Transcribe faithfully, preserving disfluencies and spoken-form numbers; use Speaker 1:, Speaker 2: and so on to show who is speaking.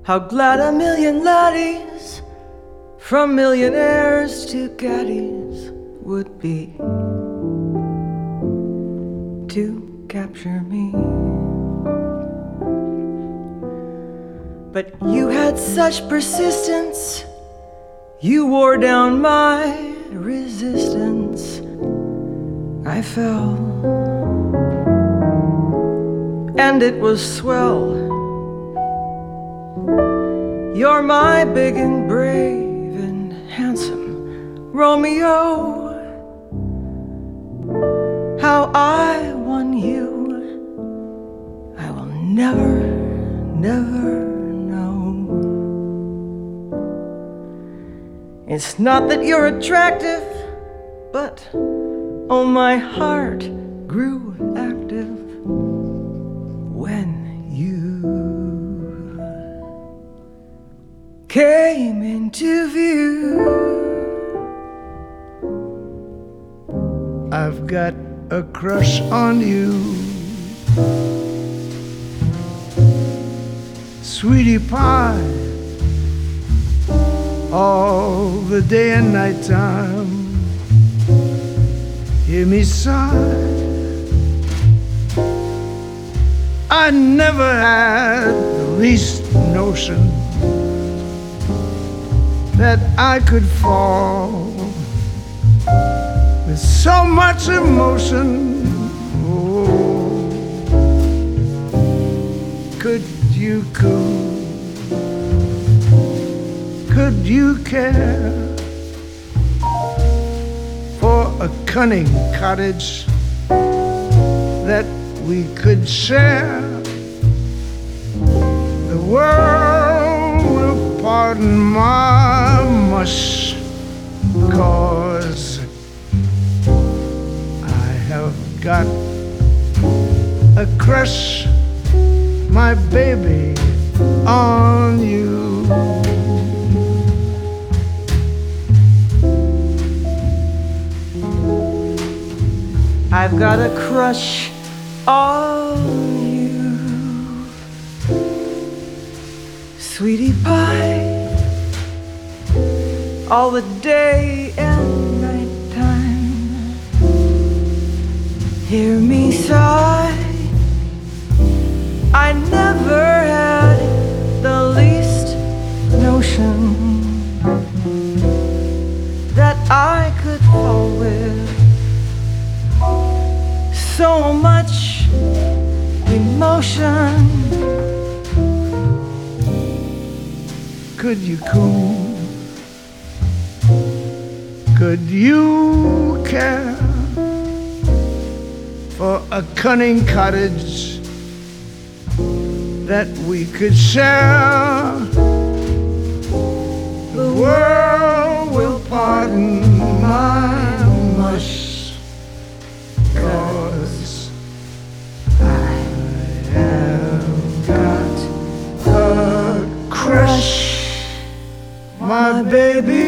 Speaker 1: How glad a million laddies, from millionaires to caddies, would be to capture me. But you had such persistence, you wore down my resistance. I fell, and it was swell. You're my big and brave and handsome Romeo. How I won you, I will never, never know. It's not that you're attractive, but oh, my heart grew active when you came into view.
Speaker 2: I've got a crush on you, sweetie pie, all the day and night time. Hear me sigh, I never had the least notion that I could fall with so much emotion. Oh, could you coo? Could you care for a cunning cottage that we could share? The world will pardon my mush, 'cause I have got a crush, my baby, on you.
Speaker 1: I've got a crush on you, sweetie pie, all the day and night time. Hear me sigh, I never had the least notion that I could fall with so much emotion.
Speaker 2: Could you coo? Could you care for a cunning cottage that we could share? The world will pardon my mush, 'cause I have got a crush, my baby.